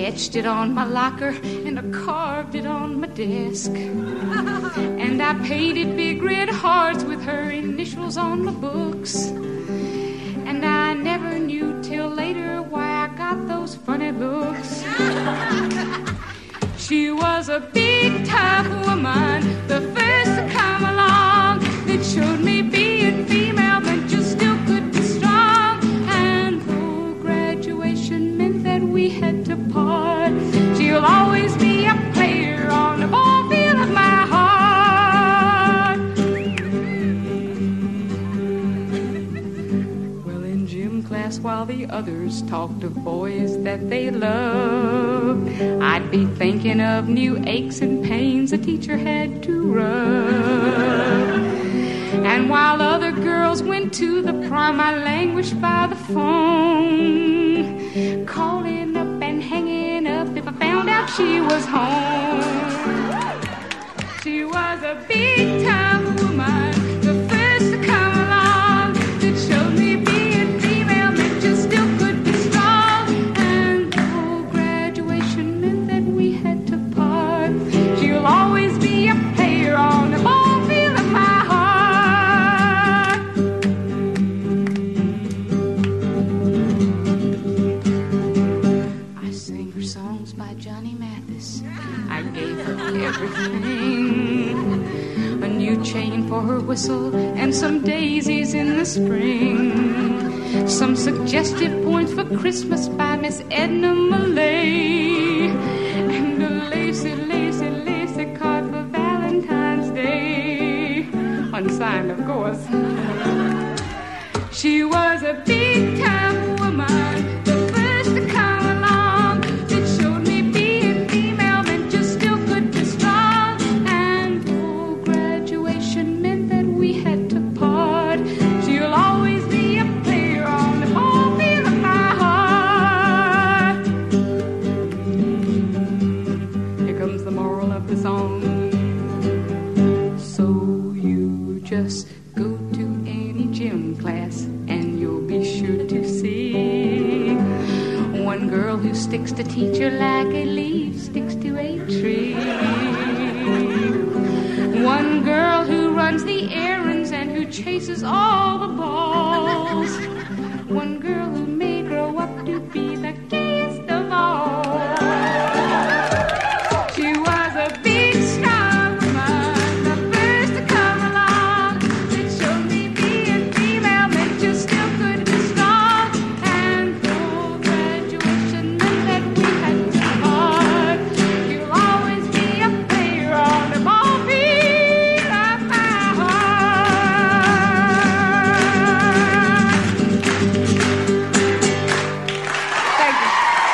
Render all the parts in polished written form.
etched it on my locker and I carved it on my desk. And I painted big red hearts with her initials on my books. And I never knew till later why I got those funny looks. She was a big, tough woman, the first to come along, that showed me being female meant you still could be strong. And though graduation meant that we had to part, she'll always be a player on the ball field of my heart. Well, in gym class, while the others talked of boys that they loved, I'd be thinking of new aches and pains a teacher had to rub. And while other girls went to the prom, I languished by the phone, calling up and hanging up if I found out she was home. She was a big time woman, the first to come along, that showed me being female meant you still could be strong. And though graduation meant that we had to part, she'll always be a player on the ball field of my heart. I sang her songs by Johnny Mathis. I gave her everything, a new chain for her whistle and some daisies in the spring, some suggestive points for Christmas by Miss Edna Millay, and a lacy, lacy, lacy card for Valentine's Day, unsigned of course. She was a big time woman, the first to come along, that showed me being female meant you still could be strong. And though graduation meant that we had to part, she'll always be a player on the ball field of my heart. Here comes the moral of the song. So you just go to any gym class and you'll be sure to see one girl who sticks to teacher like a leaf sticks to a tree, one girl who runs the errands and who chases all the balls, one girl who may grow up to be the gayest of all. She was a big star woman, the first to come along, that showed me being female meant you still could be strong. And though graduation meant that we had to part, you'll always be a player on the ball field of my heart. Thank you.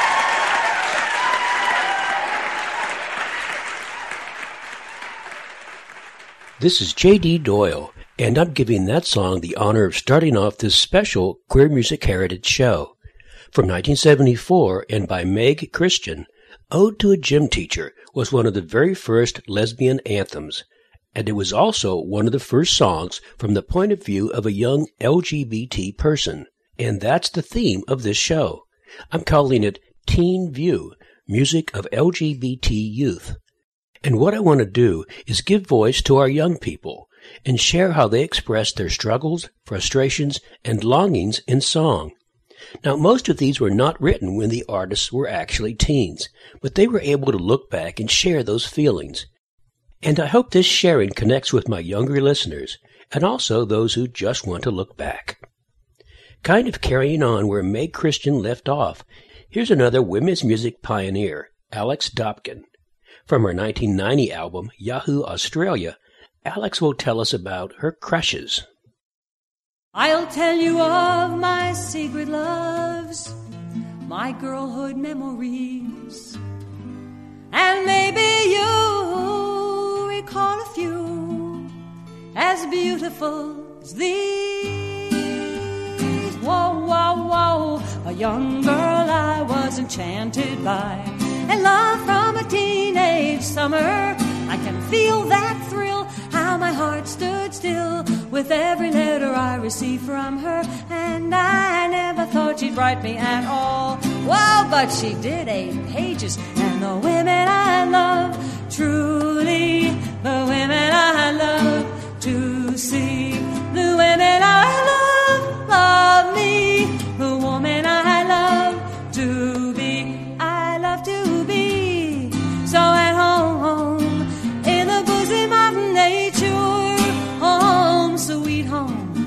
This is J.D. Doyle, and I'm giving that song the honor of starting off this special Queer Music Heritage show. From 1974 and by Meg Christian, Ode to a Gym Teacher was one of the very first lesbian anthems, and it was also one of the first songs from the point of view of a young LGBT person. And that's the theme of this show. I'm calling it Teen View, Music of LGBT Youth. And what I want to do is give voice to our young people and share how they express their struggles, frustrations, and longings in song. Now, most of these were not written when the artists were actually teens, but they were able to look back and share those feelings. And I hope this sharing connects with my younger listeners, and also those who just want to look back. Kind of carrying on where Meg Christian left off, here's another women's music pioneer, Alex Dobkin. From her 1990 album, Yahoo Australia, Alex will tell us about her crushes. I'll tell you of my secret loves, my girlhood memories, and maybe you recall a few as beautiful as these. Whoa, whoa, whoa, a young girl I was enchanted by, and love from a teenage summer. I can feel that thrill, how my heart stood still with every letter I received from her, and I never thought she'd write me at all. Well, but she did 8 pages, and the women I love, truly, the women I love to see. The women I love, love me. The woman I love to be, I love to be. So at home, in the bosom of nature, home, sweet home.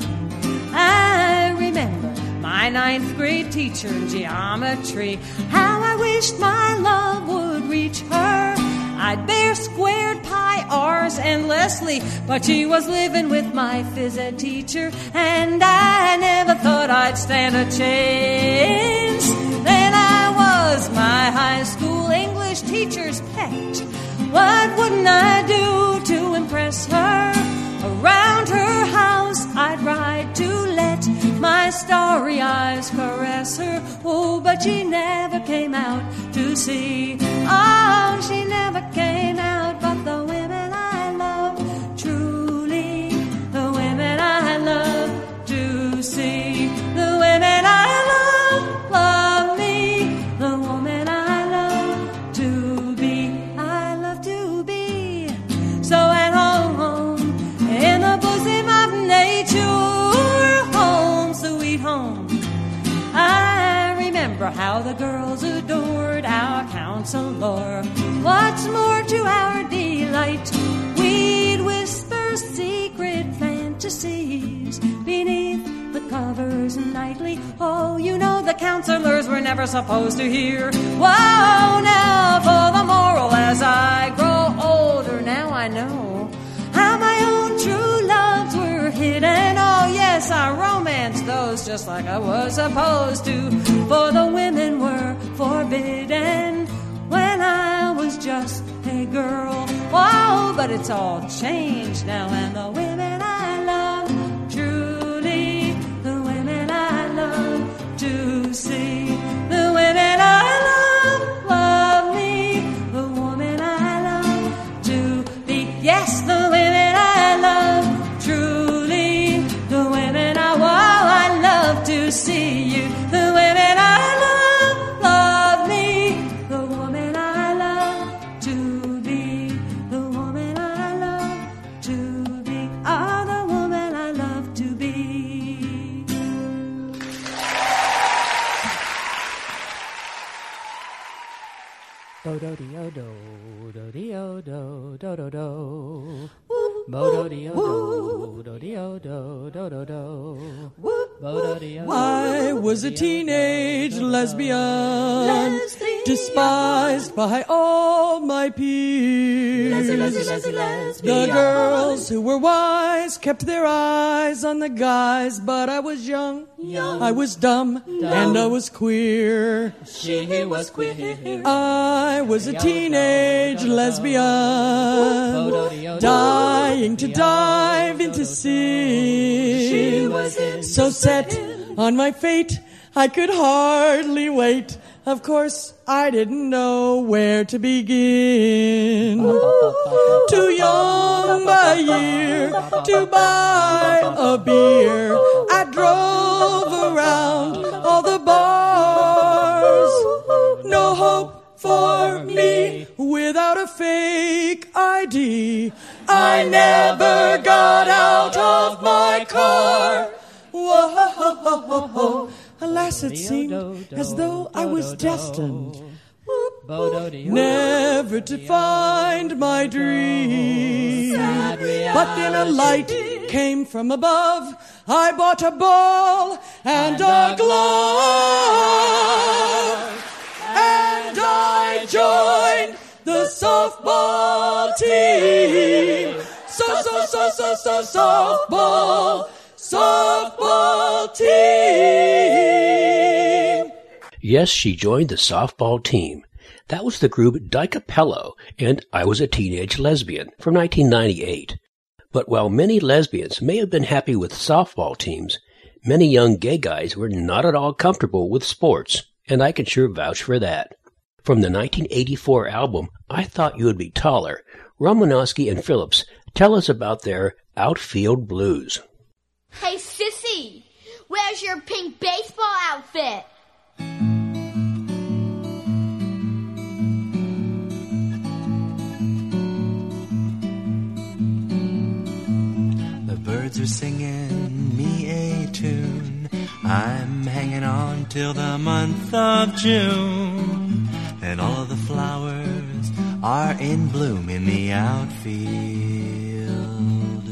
I remember my 9th grade teacher in geometry, how I wished my love would reach her. I'd bear squared pi r's endlessly, but she was living with my phys ed teacher, and I never thought I'd stand a chance. Then I was my high school English teacher's pet. What wouldn't I do to impress her? Around her house I'd ride to let my starry eyes caress her. Oh, but she never came out to see. Oh, she never came out, but the women I love, truly, the women I love to see. The women I love me. The woman I love to be, I love to be. So at home, in the bosom of nature, home, sweet home. I remember how the girls adored our counselor. What's more, to our delight, we'd whisper secret fantasies beneath the covers nightly. Oh, you know the counselors were never supposed to hear. Whoa, now for the moral, as I grow older, now I know how my own true loves were hidden. Oh, yes, I romanced those just like I was supposed to, for the women were forbidden when I was just a girl. Whoa, but it's all changed now, and the women I love, truly, the women I love to see. The women I love me. The woman I love to be. Yes, the women I love, truly, the women I love to see you. The women I love me. The woman I love to be. The woman I love to be. Ah, the woman I love to be. Do-do-dee-o-do, do-dee-o-do, do-do-do. Bo-do-dee-o-do, do-dee-o-do, do-do-do. Bo-do-dee-o-do. I was a teenage lesbian, despised by all my peers. The girls who were wise kept their eyes on the guys, but I was young, I was dumb, and I was queer. She was queer. I was a teenage lesbian, dying to dive into sin. So set on my fate, I could hardly wait. Of course, I didn't know where to begin. Too young by year to buy a beer, I drove around all the bars. No hope for me without a fake ID. I never got out of my car. Whoa. Alas, it seemed as though I was destined never to find my dream. But then a light came from above. I bought a ball and a glove, and I joined the softball team. Softball team. Yes, she joined the softball team. That was the group Dicapello, and I Was a Teenage Lesbian from 1998. But while many lesbians may have been happy with softball teams, many young gay guys were not at all comfortable with sports, and I can sure vouch for that. From the 1984 album, I Thought You Would Be Taller, Romanowski and Phillips tell us about their Outfield Blues. Hey, sissy, where's your pink baseball outfit? The birds are singing me a tune. I'm hanging on till the month of June. And all of the flowers are in bloom in the outfield.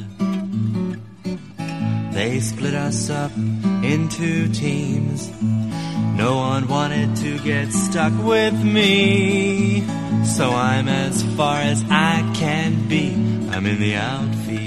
They split us up into teams. No one wanted to get stuck with me. So I'm as far as I can be. I'm in the outfield.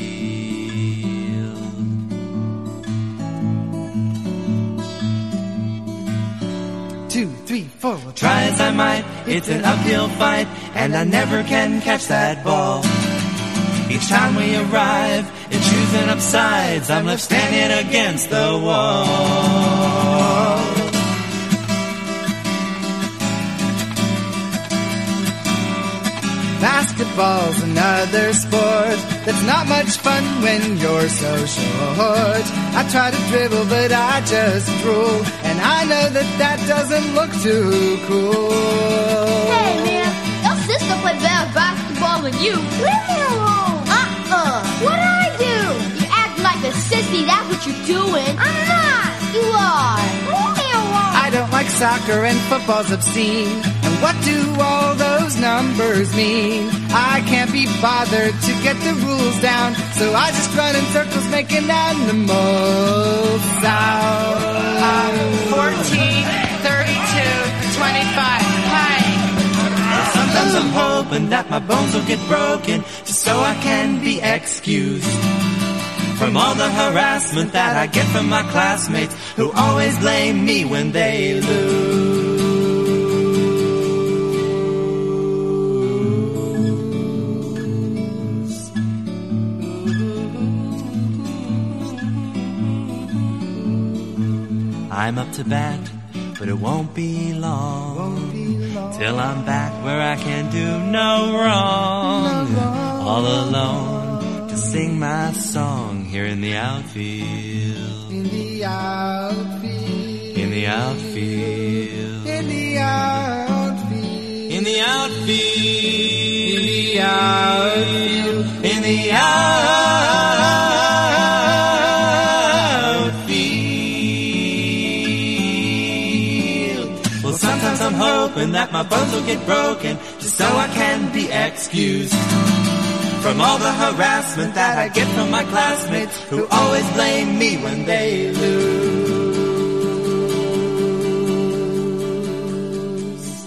2, 3, 4. Try as I might, it's an uphill fight, and I never can catch that ball. Each time we arrive, it's choosing up sides. I'm left standing against the wall. Basketball's another sport that's not much fun when you're so short. I try to dribble, but I just drool, and I know that doesn't look too cool. Hey, man, your sister played better basketball than you. Leave me alone. What'd I do? You act like a sissy, that's what you're doing. I'm not. You are. Leave me alone. I don't like soccer and football's obscene. And what do all those numbers mean? I can't be bothered to get the rules down, so I just run in circles making animal sound. 14, 32, 25, hey! Sometimes I'm hoping that my bones will get broken, just so I can be excused from all the harassment that I get from my classmates, who always blame me when they lose. I'm up to bat, but it won't be long till I'm back where I can do no wrong. All alone to sing my song here in the outfield. In the outfield. In the outfield. In the outfield. In the outfield. In the outfield. In the outfield. Well, sometimes I'm hoping that my bones will get broken, just so I can be excused from all the harassment that I get from my classmates, who always blame me when they lose.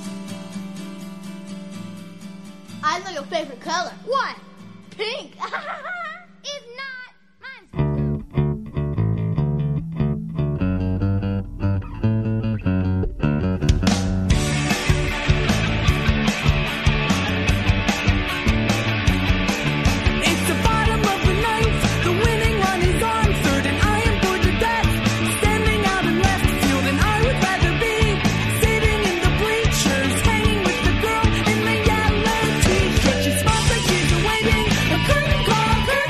I know your favorite color. What? Pink. If not, mine's blue. She's smiles like she's awaiting a curtain call.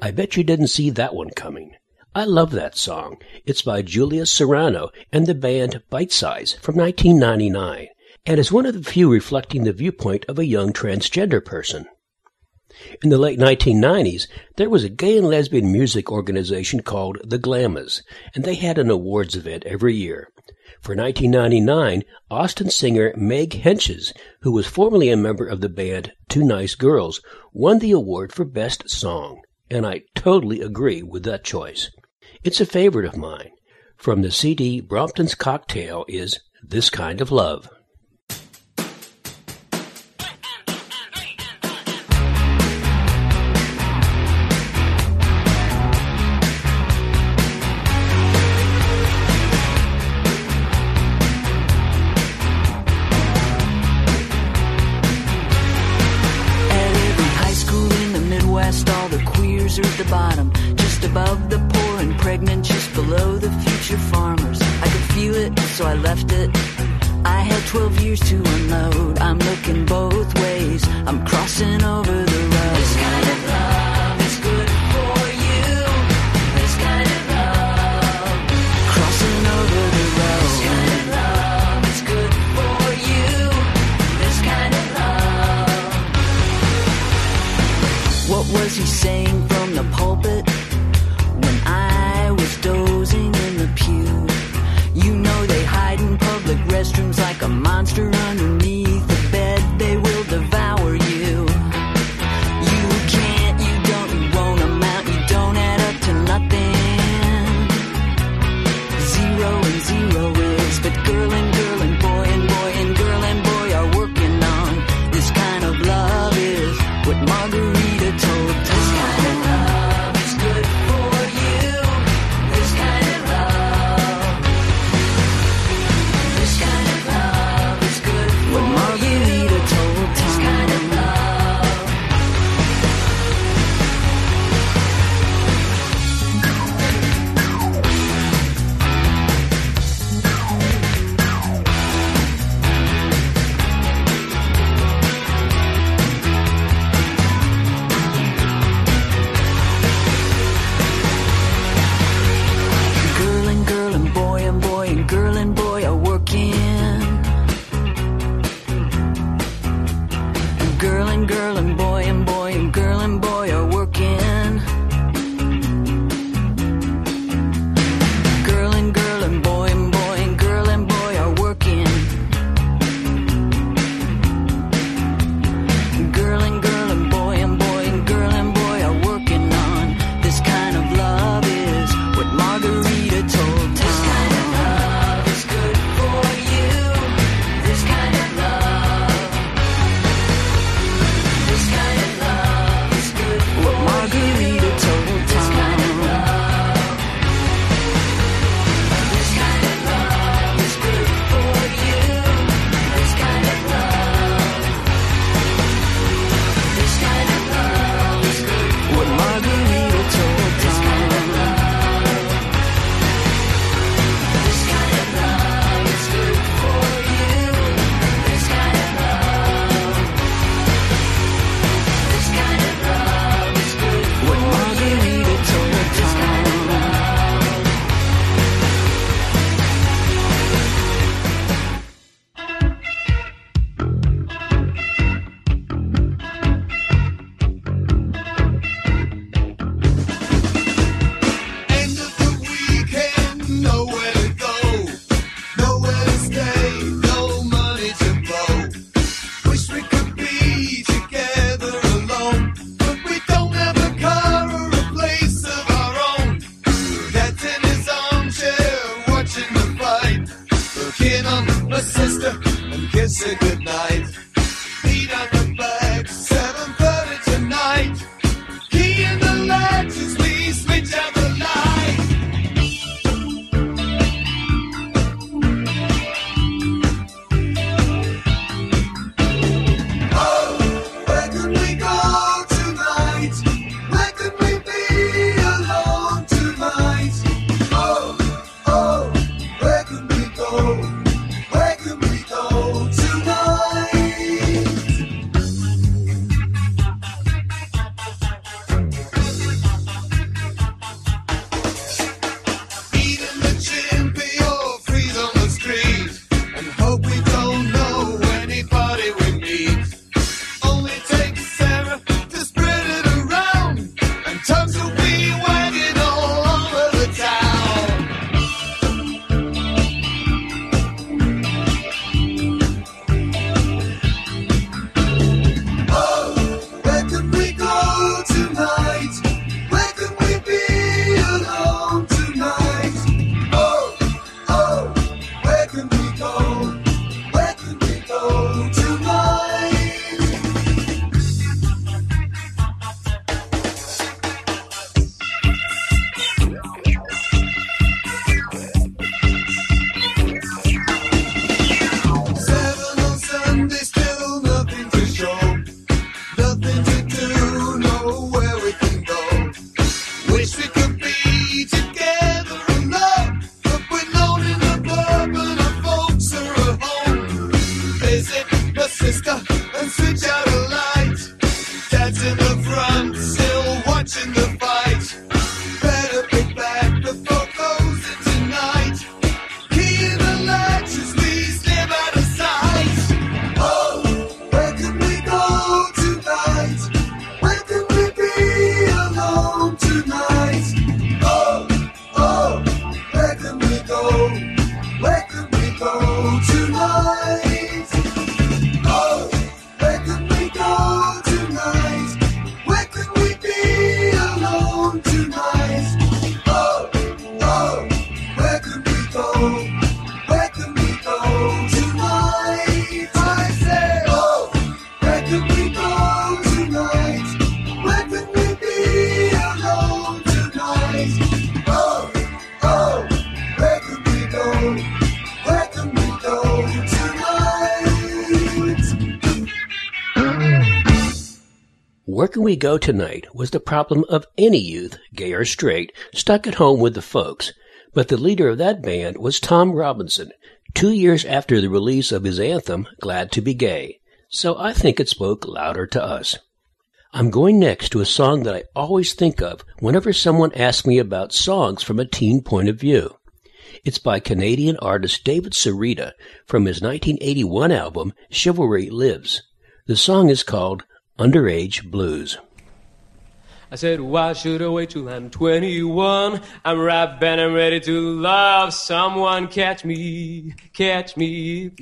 I bet you didn't see that one coming. I love that song. It's by Julia Serrano and the band Bite Size from 1999, and is one of the few reflecting the viewpoint of a young transgender person. In the late 1990s, there was a gay and lesbian music organization called the Glamas, and they had an awards event every year. For 1999, Austin singer Meg Henches, who was formerly a member of the band Two Nice Girls, won the award for Best Song, and I totally agree with that choice. It's a favorite of mine. From the CD Brompton's Cocktail is This Kind of Love. Are at the bottom, just above the poor and pregnant, just below the future farmers. I could feel it, so I left it. I had 12 years to unload. I'm looking both ways. I'm crossing over the road. This kind of love is good for you. This kind of love. Crossing over the road. This kind of love is good for you. This kind of love. What was he saying from the pulpit when I was dozing in the pew? You know they hide in public restrooms like a monster underneath the bed. They will devour you. You can't, you don't, you won't amount, you don't add up to nothing. 0 and 0 is, but girl and boy and boy and girl and boy are working on this kind of love is what Margarita told Tom. This kind of love is good for you. This kind of love. This kind of love is good could be together in love, but we're lonely in the club and our folks are at home. Visit my sister and switch out a light. Dad's in the front, still watching the fight. Better be back before closing tonight. Key in the latch as we step out of sight. Oh, where can we go tonight? Where can we be alone tonight? Oh, where can we go? Where can we go tonight? Oh, where can we go tonight? Where can we be alone tonight? Oh, where can we go? Where can we go tonight? I say, oh, where can we go tonight? Where can we be alone tonight? Oh, where can we go? Where can we go tonight? Where Can We Go Tonight was the problem of any youth, gay or straight, stuck at home with the folks. But the leader of that band was Tom Robinson, 2 years after the release of his anthem, Glad to Be Gay. So I think it spoke louder to us. I'm going next to a song that I always think of whenever someone asks me about songs from a teen point of view. It's by Canadian artist David Sarita from his 1981 album, Chivalry Lives. The song is called Underage Blues. I said, why should I wait till I'm 21? I'm right bent and ready to love someone. Catch me if you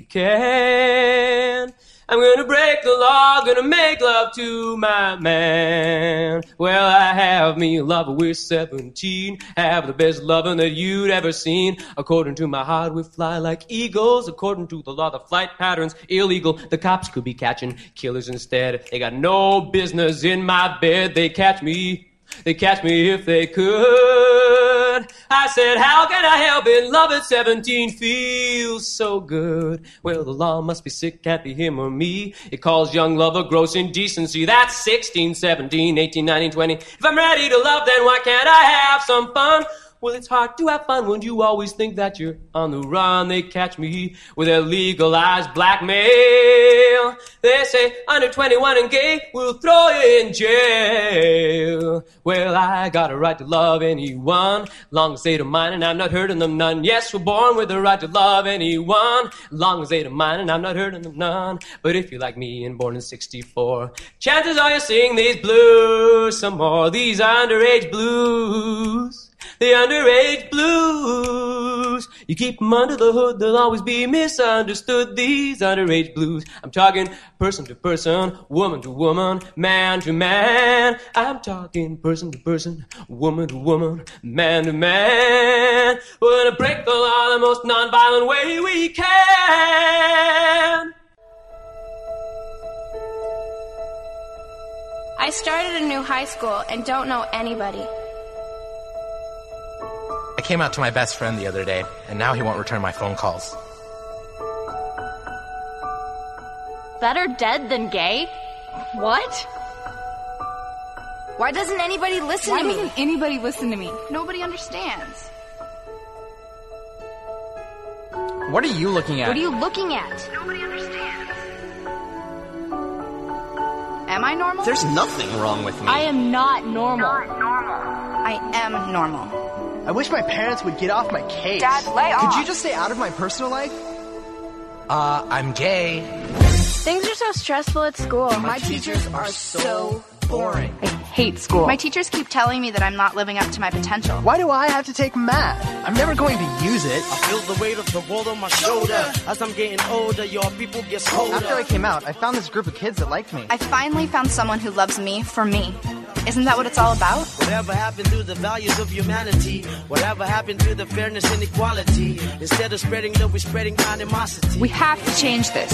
can. I'm gonna break the law, gonna make love to my man. Well, I have me a lover, we're 17. Have the best loving that you'd ever seen. According to my heart, we fly like eagles. According to the law, the flight pattern's illegal. The cops could be catching killers instead. They got no business in my bed. They catch me if they could. I said, how can I help it? Love at 17 feels so good. Well, the law must be sick, can't be him or me. It calls young lover gross indecency. That's 16, 17, 18, 19, 20. If I'm ready to love, then why can't I have some fun? Well, it's hard to have fun when you always think that you're on the run. They catch me with their legalized blackmail. They say under 21 and gay, we'll throw you in jail. Well, I got a right to love anyone, long as they don't mind and I'm not hurting them none. Yes, we're born with the right to love anyone, long as they don't mind and I'm not hurting them none. But if you're like me and born in 64, chances are you'll sing these blues some more. These underage blues. The underage blues. You keep them under the hood, they'll always be misunderstood. These underage blues. I'm talking person to person, woman to woman, man to man. I'm talking person to person, woman to woman, man to man. We're gonna break the law the most nonviolent way we can. I started a new high school and don't know anybody. I came out to my best friend the other day, and now he won't return my phone calls. Better dead than gay? What? Why doesn't anybody listen to me? Why doesn't anybody listen to me? Nobody understands. What are you looking at? What are you looking at? Nobody understands. Am I normal? There's nothing wrong with me. I am not normal. I am normal. I wish my parents would get off my case. Dad, lay off. Could you just stay out of my personal life? I'm gay. Things are so stressful at school. My teachers are so boring. I hate school. My teachers keep telling me that I'm not living up to my potential. Why do I have to take math? I'm never going to use it. I feel the weight of the world on my shoulder. As I'm getting older, your people get colder. After I came out, I found this group of kids that liked me. I finally found someone who loves me for me. Isn't that what it's all about? Whatever happened to the values of humanity? Whatever happened to the fairness and equality? Instead of spreading love, we're spreading animosity. We have to change this.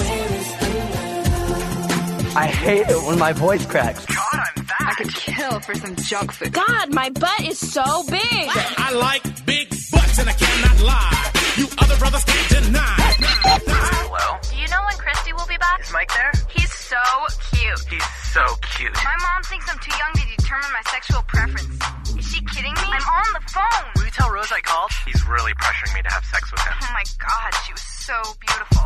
I hate it when my voice cracks. God, I'm fat. I could kill for some junk food. God, my butt is so big. I like big butts and I cannot lie. You other brothers can't deny. Hello? Do you know when Christy will be back? Is Mike there? He's so cute. He's so cute. My mom thinks I'm too young to determine my sexual preference. Is she kidding me? I'm on the phone. Will you tell Rose I called? He's really pressuring me to have sex with him. Oh my God, she was so beautiful.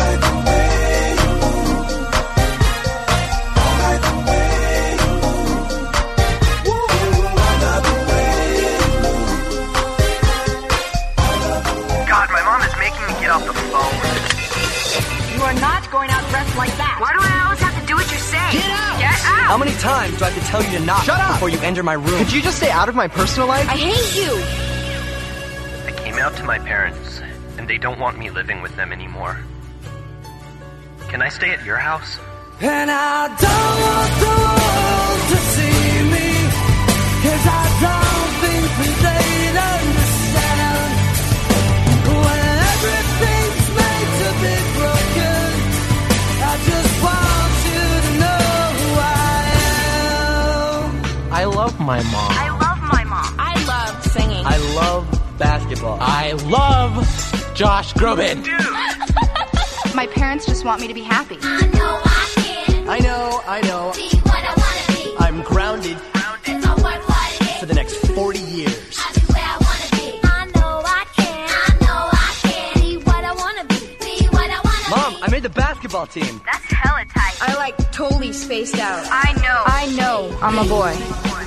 God, my mom is making me get off the phone. You are not going out dressed like that. Why do I always have to do what you say? Get out! Get out! How many times do I have to tell you to knock before you enter my room? Could you just stay out of my personal life? I hate you! I came out to my parents, and they don't want me living with them anymore. Can I stay at your house? And I don't want the world to see me, 'cause I don't think that they'd understand when everything's made to be broken. I just want you to know who I am. I love my mom. I love my mom. I love singing. I love basketball. I love Josh Groban. My parents just want me to be happy. I know I can. I know. Be what I wanna be. I'm grounded It's all what it is. for the next 40 years. I'll be where I wanna be. I know I can. I know I can. Be what I wanna be. Be what I wanna Mom, be. I made the basketball team. That's hella tight. I like totally spaced out. I know I'm a boy.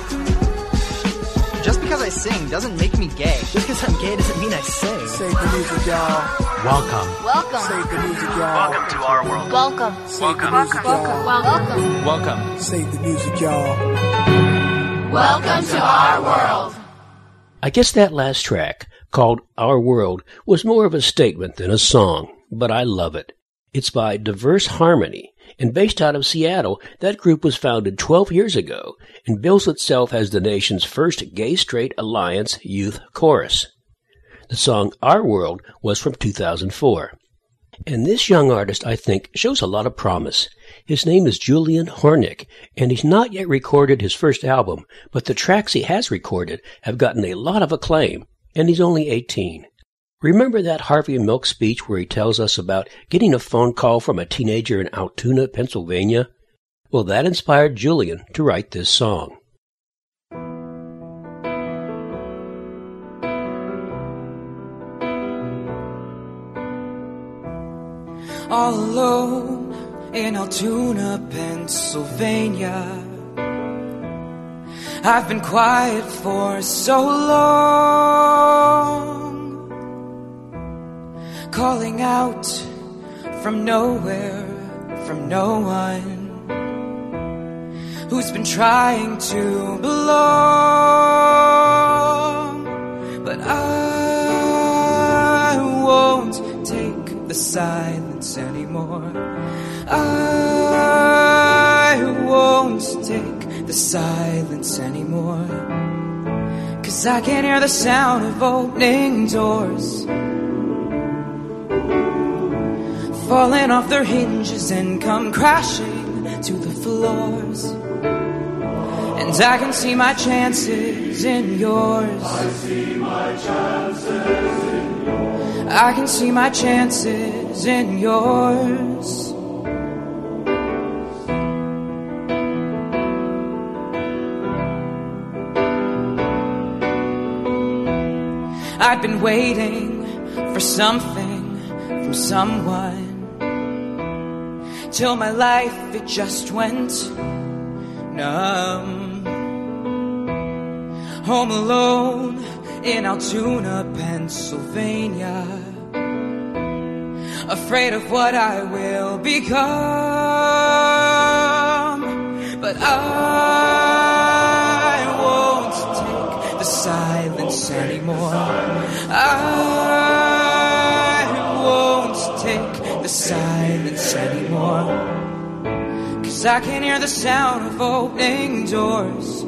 Just because I sing doesn't make me gay. Just because I'm gay doesn't mean I sing. Say the music, y'all. Welcome. Welcome. Say the music, y'all. Welcome to our world. Welcome. Say the music, y'all. Welcome. Welcome. Say the music, y'all. Welcome to our world. I guess that last track, called Our World, was more of a statement than a song, but I love it. It's by Diverse Harmony, and based out of Seattle, that group was founded 12 years ago and bills itself as the nation's first gay-straight alliance youth chorus. The song Our World was from 2004. And this young artist, I think, shows a lot of promise. His name is Julian Hornick, and he's not yet recorded his first album, but the tracks he has recorded have gotten a lot of acclaim, and he's only 18. Remember that Harvey Milk speech where he tells us about getting a phone call from a teenager in Altoona, Pennsylvania? Well, that inspired Julian to write this song. All alone in Altoona, Pennsylvania. I've been quiet for so long, calling out from nowhere, from no one who's been trying to belong. But I won't take the silence anymore. I won't take the silence anymore, 'cause I can hear the sound of opening doors falling off their hinges and come crashing to the floors. And I can see my chances in yours. I see my chances in yours. I can see my chances in yours. I'd been waiting for something from someone, till my life, it just went numb. Home alone in Altoona, Pennsylvania, afraid of what I will become. But I won't take the silence anymore. I won't take the silence anymore, 'cause I can hear the sound of opening doors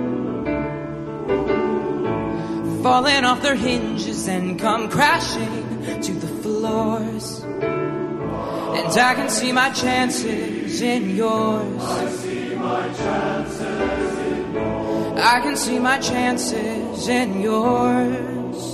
falling off their hinges and come crashing to the floors. And I can see my chances in yours. I see my chances in yours. I can see my chances in yours.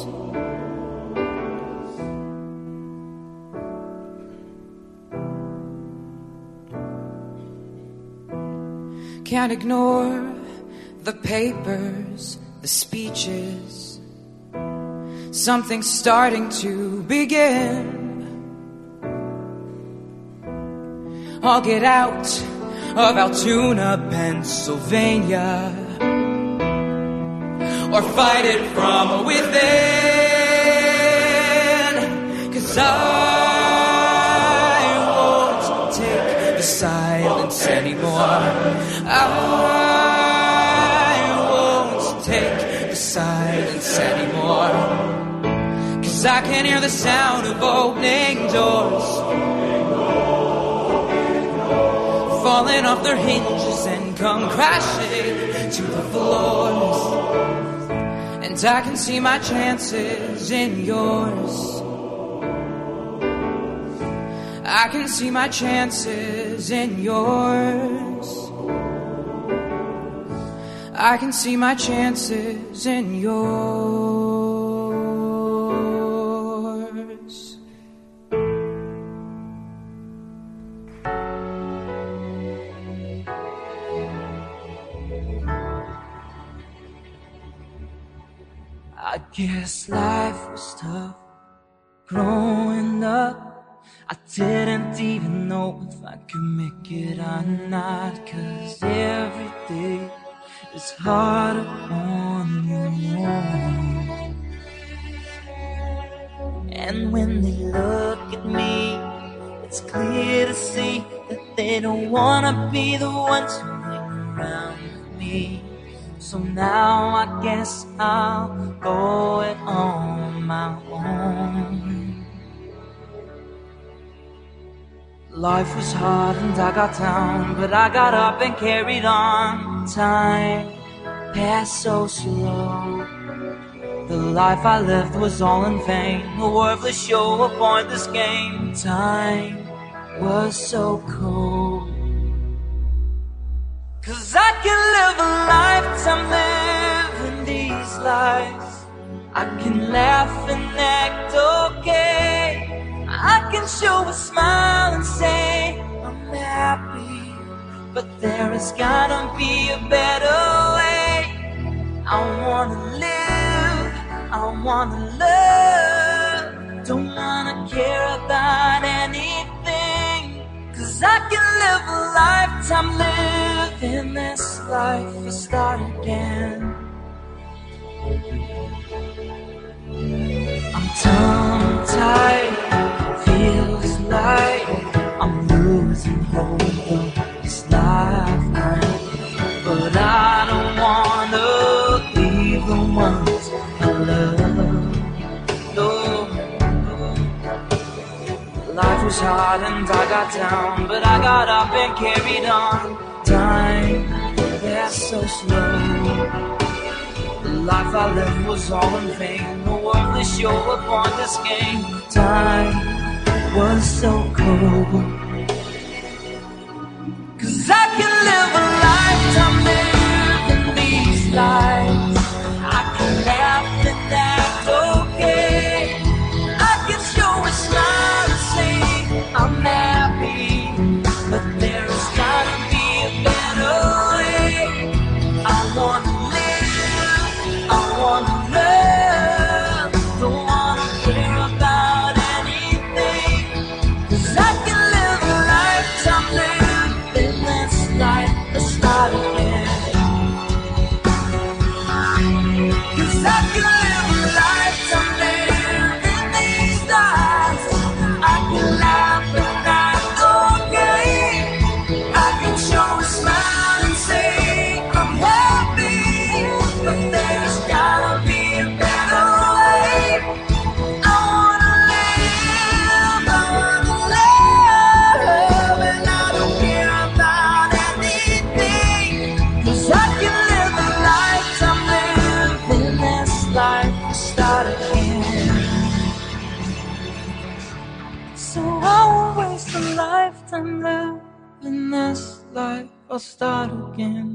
Can't ignore the papers, the the speeches. Something's starting to begin. I'll get out of Altoona, Pennsylvania, or fight it from within. 'Cause I won't take the silence anymore. I won't take the silence anymore. 'Cause I can hear the sound of opening doors falling off their hinges and come crashing to the floors. And I can see my chances in yours. I can see my chances in yours. I can see my chances in yours. I guess life was tough growing up. I didn't even know if I could make it or not. 'Cause every day is harder on your own. And when they look at me, it's clear to see that they don't wanna be the ones who hang around with me. So now I guess I'll go it on my own. Life was hard and I got down, but I got up and carried on. Time passed so slow. The life I lived was all in vain, a worthless show, a pointless game. Time was so cold. 'Cause I can live a lifetime living these lives. I can laugh and act okay. I can show a smile and say I'm happy. But there has gotta be a better way. I wanna live, I wanna love. Don't wanna care about anything. 'Cause I can live a lifetime living this life and start again. I'm tongue-tied, feels like I'm losing hope of this lifetime. But I don't wanna leave the ones I love. No. Life was hard and I got down, but I got up and carried on. Time, that's so slow. The life I lived was all in vain, a worthless show upon this game. Time was so cold. 'Cause I can live a lifetime living these lives. I can laugh and act okay. I can show a smile and say I'm happy. But there's gotta be a better way. I wanna live, I wanna love. Don't wanna care about anything. 'Cause I can live a lifetime living this life to start again. 'Cause I can live a lifetime living these lives. I can laugh and act okay. I can show a smile and say I'm happy. But there's gotta be a better way. I wanna live, I wanna love. And I don't care about anything. 'Cause I can live a lifetime living this life to start again. So I won't waste a lifetime living this life, I'll start again.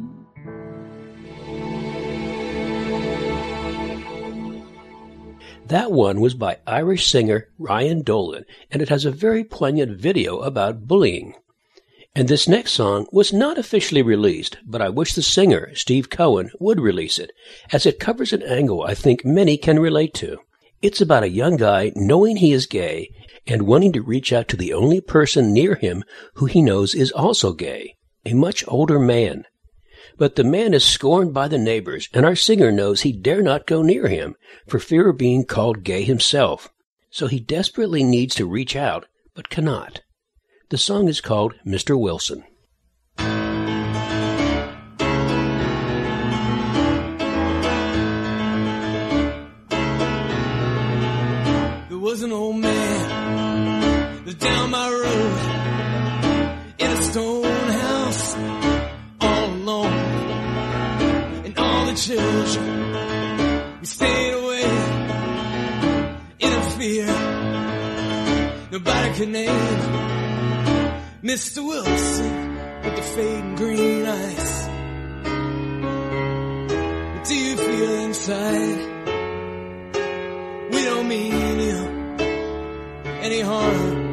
That one was by Irish singer Ryan Dolan, and it has a very poignant video about bullying. And this next song was not officially released, but I wish the singer, Steve Cohen, would release it, as it covers an angle I think many can relate to. It's about a young guy knowing he is gay and wanting to reach out to the only person near him who he knows is also gay, a much older man. But the man is scorned by the neighbors, and our singer knows he dare not go near him for fear of being called gay himself. So he desperately needs to reach out, but cannot. The song is called Mr. Wilson. There was an old man lived down my road in a stone house all alone, and all the children we stayed away in a fear nobody could name. Mr. Wilson with the fading green eyes. What do you feel inside? We don't mean you any harm.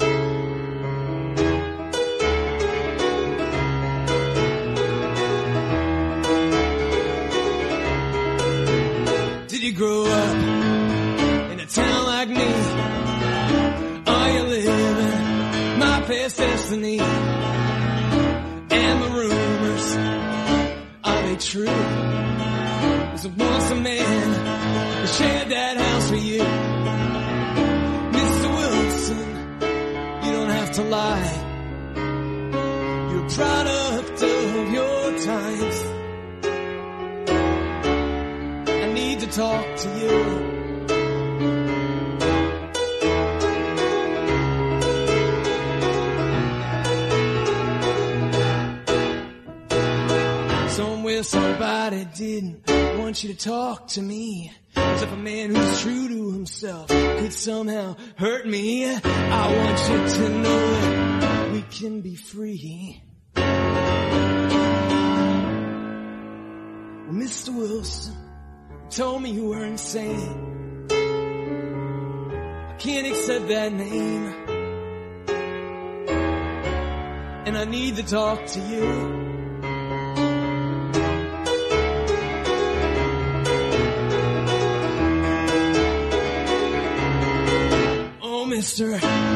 Did you grow up in a town like me? Are you living my past destiny? And the rumors, are they true? Was it once a man who shared that house with you? Mr. Wilson, you don't have to lie. You're a product of your times. I need to talk to you. Somebody didn't want you to talk to me, as if a man who's true to himself could somehow hurt me. I want you to know that we can be free. Well, Mr. Wilson told me you were insane. I can't accept that name, and I need to talk to you. Mister,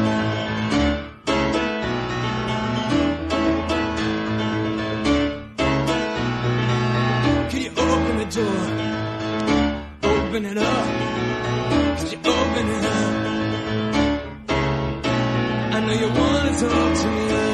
could you open the door? Open it up. Could you open it up? I know you want to talk to me.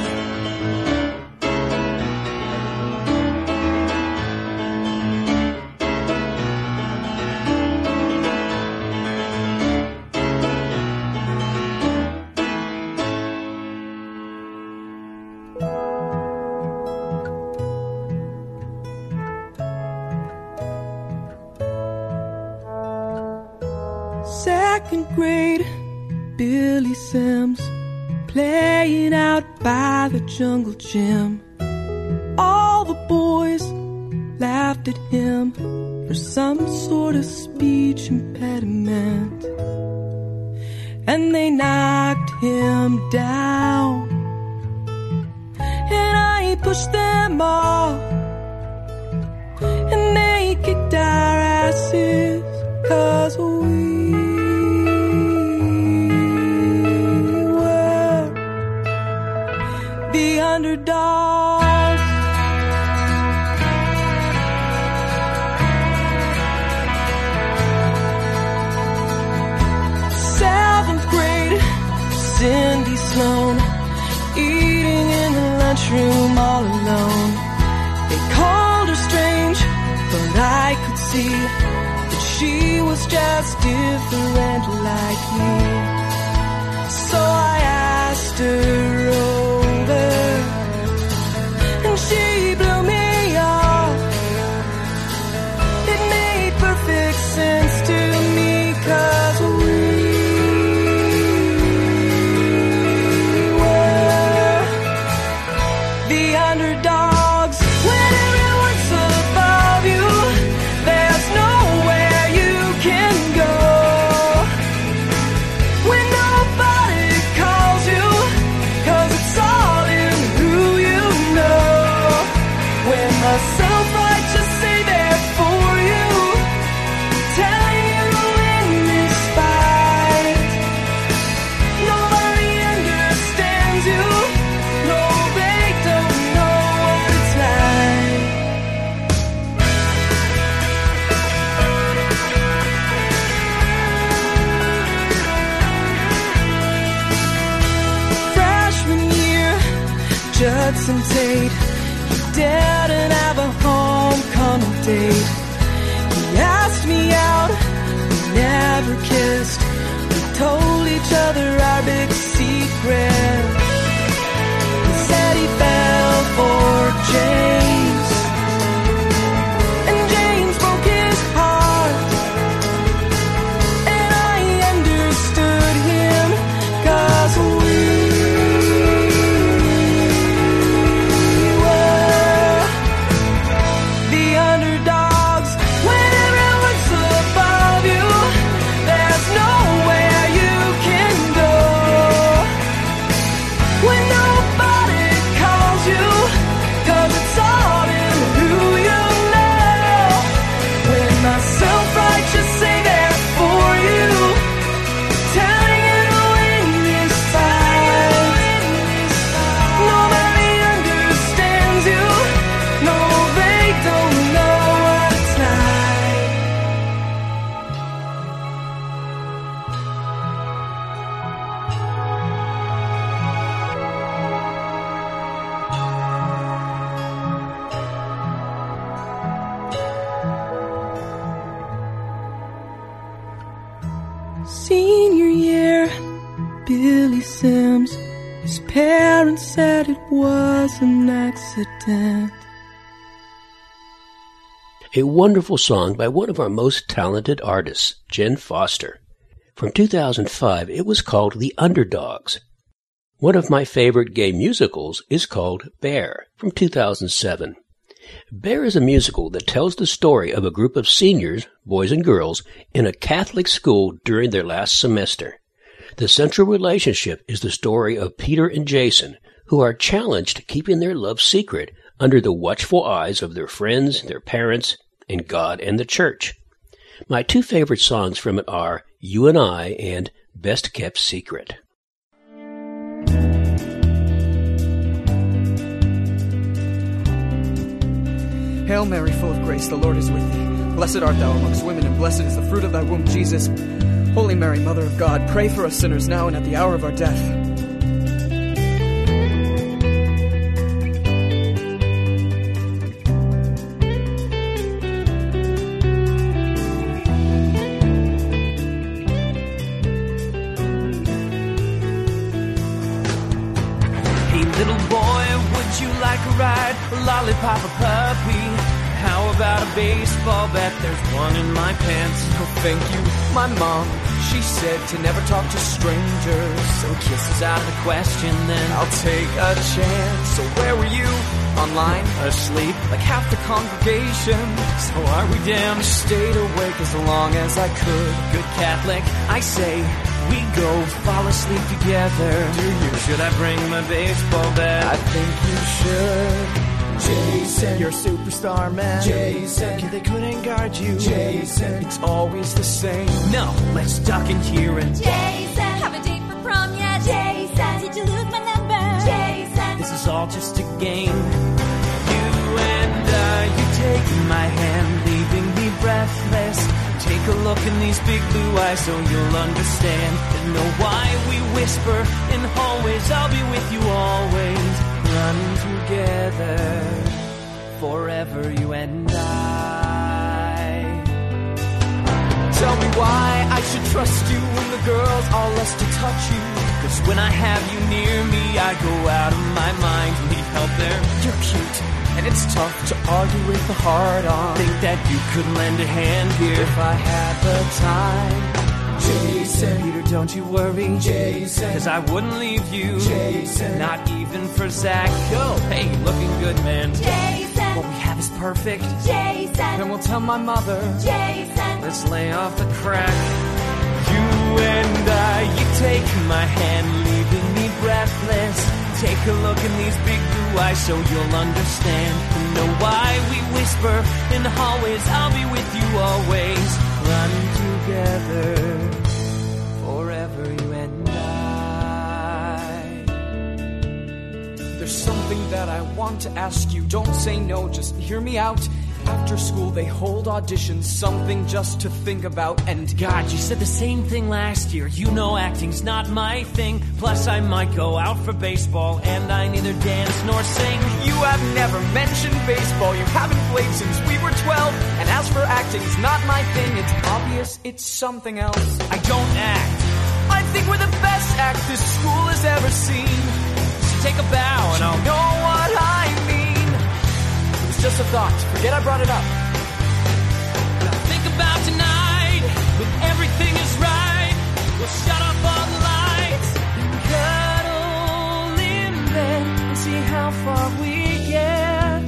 Second grade, Billy Sims playing out by the jungle gym. All the boys laughed at him for some sort of speech impediment, and they knocked him down, and I pushed them off, and they kicked our asses, 'cause we the underdogs. Seventh grade, Cindy Sloan eating in the lunchroom all alone. They called her strange, but I could see that she was just different like me. So I asked her over, and she blew me off. It made perfect sense to me, 'cause we were the underdogs. When everyone's above you, there's nowhere you can go. When nobody calls you, 'cause it's Jason Tate. He didn't have a homecoming date. He asked me out, we never kissed. We told each other our big secret. He said he fell for James, and James broke his heart. And I understood him, 'cause we were the underdogs. When everyone's above you, there's nowhere you can go. When nobody calls you, 'cause it's all in who you know. When my self-righteous say they're for you, telling you to win this fight. Nobody understands you. No, they don't know what it's like. Senior year, Billy Sims. His parents said it was an accident. A wonderful song by one of our most talented artists, Jen Foster. From 2005, it was called The Underdogs. One of my favorite gay musicals is called Bear, from 2007. Bear is a musical that tells the story of a group of seniors, boys and girls, in a Catholic school during their last semester. The central relationship is the story of Peter and Jason, who are challenged keeping their love secret under the watchful eyes of their friends, their parents, and God and the church. My two favorite songs from it are You and I and Best Kept Secret. Hail Mary, full of grace, the Lord is with thee. Blessed art thou amongst women, and blessed is the fruit of thy womb, Jesus. Holy Mary, Mother of God, pray for us sinners now and at the hour of our death. Hey little boy, would you like a ride? A lollipop, a puppy? How about a baseball bat? There's one in my pants. Oh, thank you, my mom. She said to never talk to strangers. So kisses out of the question then. I'll take a chance. So where were you? Online? Asleep? Like half the congregation. So are we damned? I stayed awake as long as I could. Good Catholic, I say we go fall asleep together. Do you? Should I bring my baseball bat? I think you should. Jason, you're a superstar, man. Jason, they couldn't guard you. Jason, it's always the same. No, let's duck in here and Jason, have a date for prom yet? Jason, did you lose my number? Jason, this is all just a game. You and I, you take my hand, leaving me breathless. Take a look in these big blue eyes so you'll understand and know why we whisper in hallways. I'll be with you always, running together forever, you and I. Tell me why I should trust you when the girls all lust to touch you. 'Cause when I have you near me, I go out of my mind. Need help there? You're cute, and it's tough to argue with the heart on. Think that you could lend a hand here if I had the time. Jason, Peter, don't you worry, Jason, 'cause I wouldn't leave you, Jason, not even for Zach. Oh, hey, looking good, man. Jason, what we have is perfect. Jason, and we'll tell my mother. Jason, let's lay off the crack. You and I, you take my hand, leaving me breathless. Take a look in these big blue eyes so you'll understand and know why we whisper in the hallways. I'll be with you always, running together forever, you and I. There's something that I want to ask you. Don't say no, just hear me out. After school, they hold auditions, something just to think about. And God, you said the same thing last year. You know acting's not my thing. Plus, I might go out for baseball, and I neither dance nor sing. You have never mentioned baseball. You haven't played since we were 12. And as for acting's not my thing. It's obvious it's something else. I don't act. I think we're the best act this school has ever seen. So take a bow and I'll know what I mean. It was just a thought. Forget I brought it up. Now think about tonight. When everything is right, we'll shut up all the lights and cuddle in bed and see how far we get.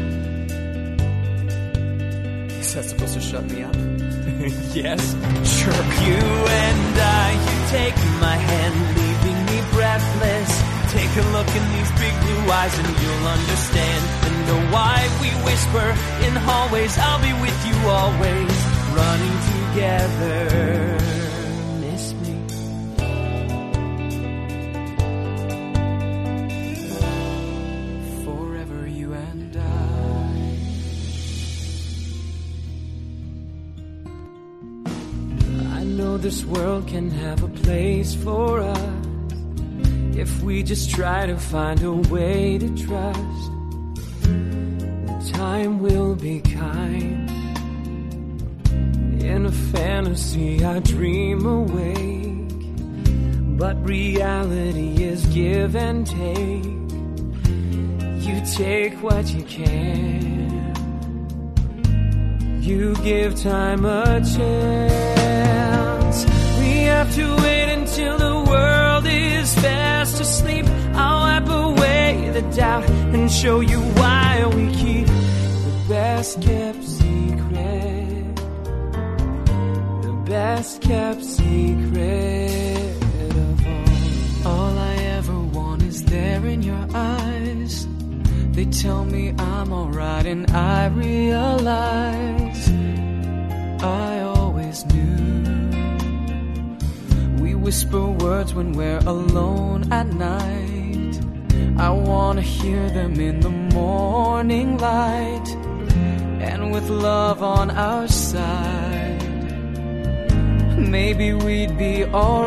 Is that supposed to shut me up? Yes, sure. You and I, you take my hand, leaving me breathless. Take a look in these big blue eyes and you'll understand and know why we whisper in hallways. I'll be with you always, running together. Miss me. Forever you and I know this world can have a place for us if we just try to find a way to trust. The time will be kind. In a fantasy I dream awake, but reality is give and take. You take what you can. You give time a chance. We have to wait until the world is fast asleep. I'll wipe away the doubt and show you why we keep the best kept secret. The best kept secret of all I ever want is there in your eyes. They tell me I'm alright and I realize I always knew. We whisper words when we're alone at night. I wanna hear them in the morning light. And with love on our side, maybe we'd be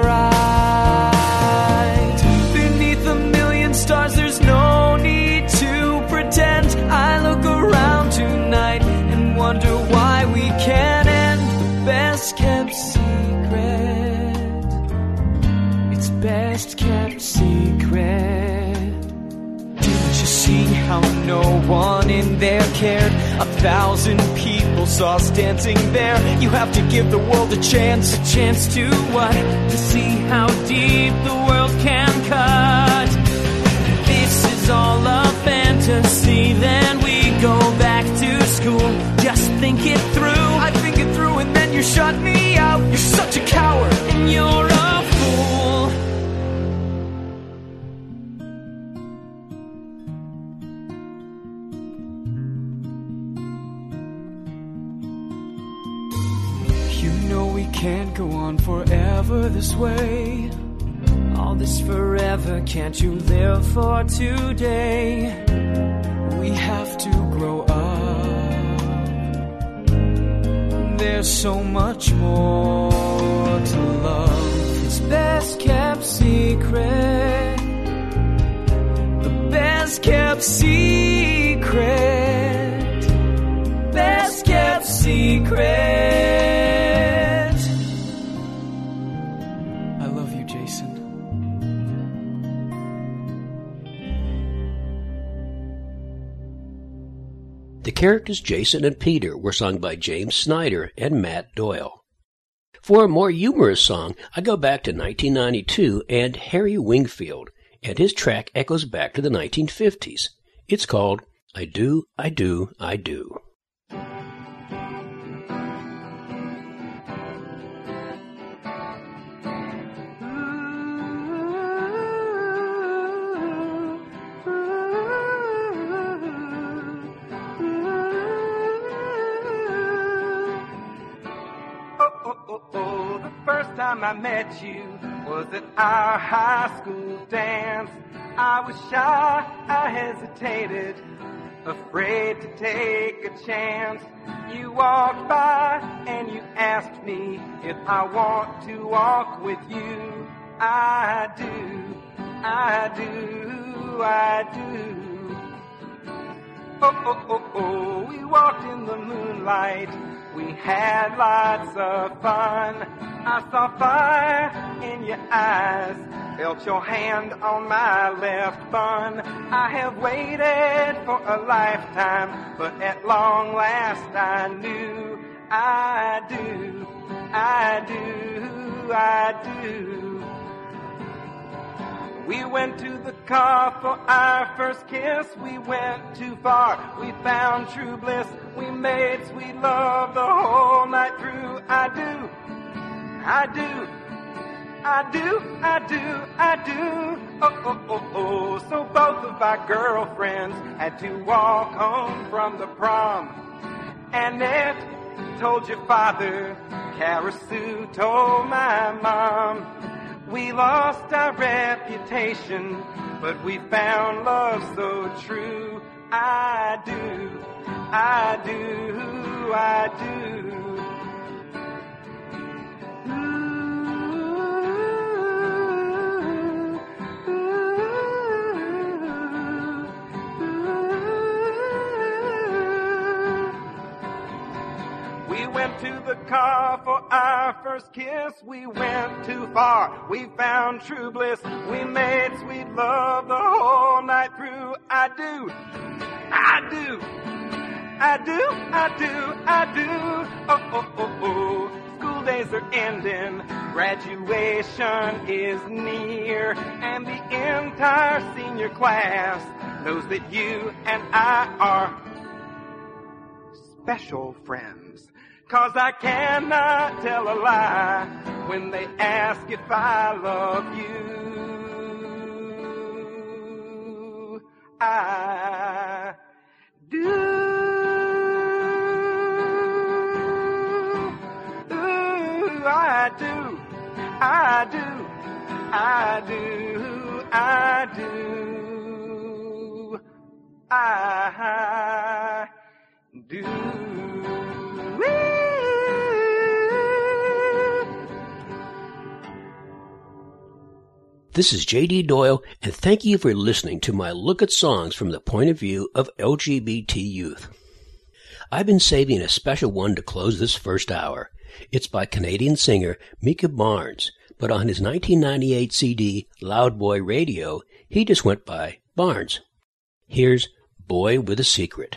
alright. Beneath a million stars there's no need to pretend. I look around tonight and wonder why we can't end. The best kept secret. It's best kept secret. Didn't you see how no one in there cared? 1,000 people saw us dancing there. You have to give the world a chance. A chance to what? To see how deep the world can cut. This is all a fantasy. Then we go back to school. Just think it through. I think it through and then you shut me out. You're such a coward. And you're a fool. You know we can't go on forever this way. All this forever, can't you live for today? We have to grow up. There's so much more to love. It's best kept secret. The best kept secret. Best kept secret. I love you, Jason. The characters Jason and Peter were sung by James Snyder and Matt Doyle. For a more humorous song, I go back to 1992 and Harry Wingfield, and his track echoes back to the 1950s. It's called I Do, I Do, I Do. The first time I met you was at our high school dance. I was shy, I hesitated, afraid to take a chance. You walked by and you asked me if I want to walk with you. I do, I do, I do. Oh, oh, oh, oh, we walked in the moonlight. We had lots of fun. I saw fire in your eyes, felt your hand on my left bun. I have waited for a lifetime, but at long last I knew I do, I do, I do. We went to the car for our first kiss. We went too far, we found true bliss. We made sweet love the whole night through. I do, I do, I do, I do, I do. Oh, oh, oh, oh. So both of our girlfriends had to walk home from the prom. Annette told your father, Cara Sue told my mom. We lost our reputation, but we found love so true. I do, I do, I do. We went to the car for our first kiss. We went too far, we found true bliss. We made sweet love the whole night through. I do, I do, I do, I do, I do. Oh, oh, oh, oh. School days are ending, graduation is near, and the entire senior class knows that you and I are special friends. 'Cause I cannot tell a lie when they ask if I love you. I do. Ooh, I do. I do. I do. I do. I do. This is J.D. Doyle, and thank you for listening to my look at songs from the point of view of LGBT youth. I've been saving a special one to close this first hour. It's by Canadian singer Micah Barnes, but on his 1998 CD, Loud Boy Radio, he just went by Barnes. Here's Boy with a Secret.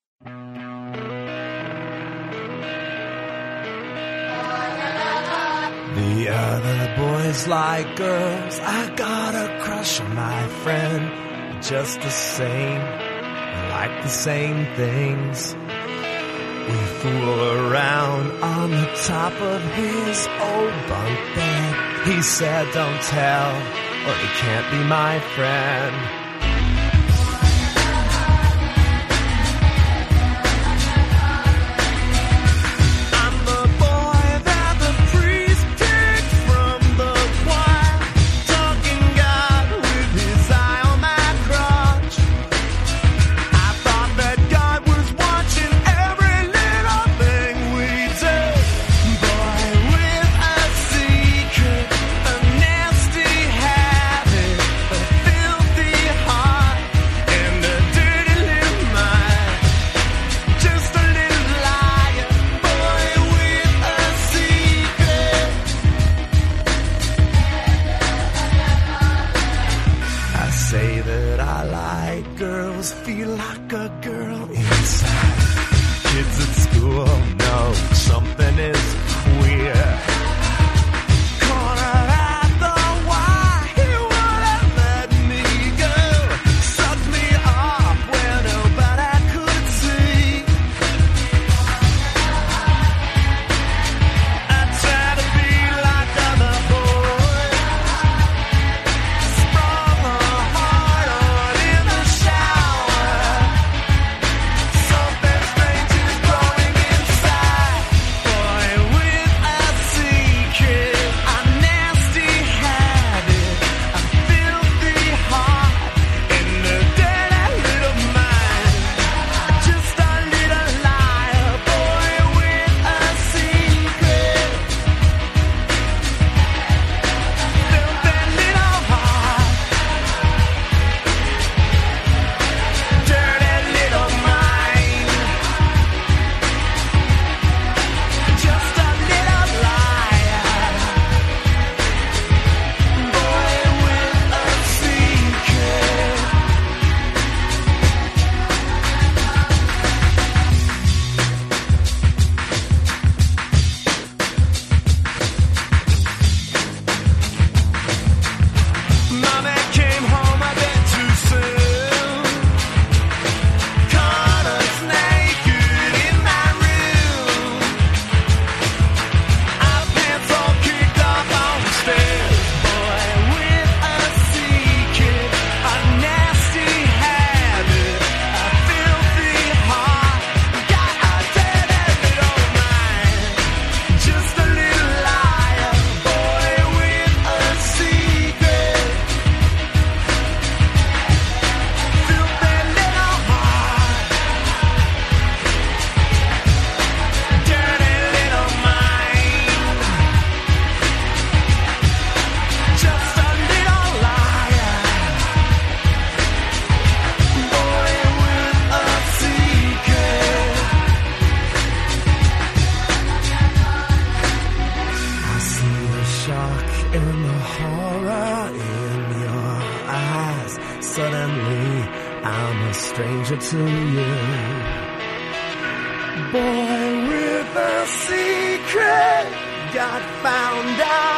The other boys like girls, I got a crush on my friend. Just the same, we like the same things. We fool around on the top of his old bunk bed. He said don't tell, or he can't be my friend. Secret, a nasty habit, a filthy suddenly I'm a stranger to you. Boy with a secret got found out.